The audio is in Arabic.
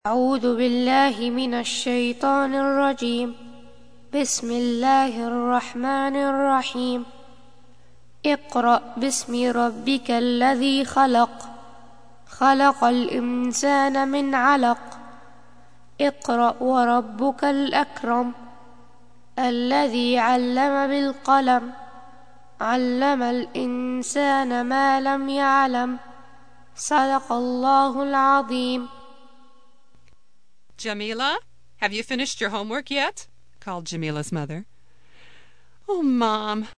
أعوذ بالله من الشيطان الرجيم. بسم الله الرحمن الرحيم. اقرأ باسم ربك الذي خلق، خلق الإنسان من علق. اقرأ وربك الأكرم، الذي علم بالقلم، علم الإنسان ما لم يعلم. صدق الله العظيم. Jamila, have you finished your homework yet? Called Jamila's mother. Oh, Mom,